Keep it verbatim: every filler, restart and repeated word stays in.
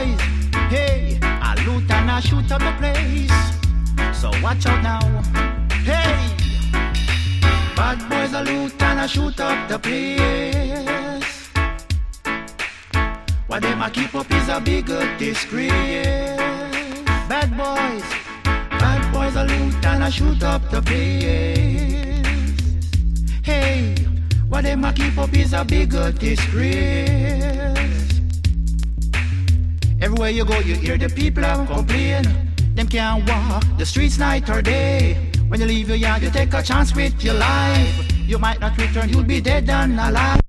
boys, hey, I loot and I shoot up the place. So watch out now, hey. Bad boys a loot and a shoot up the place. What them a keep up is a big disgrace. Bad boys, bad boys a loot and a shoot up the place. Hey, what them a keep up is a big disgrace. Everywhere you go you hear the people complain. Them can't walk the streets night or day. When you leave your yard, you take a chance with your life. You might not return, you'll be dead and alive.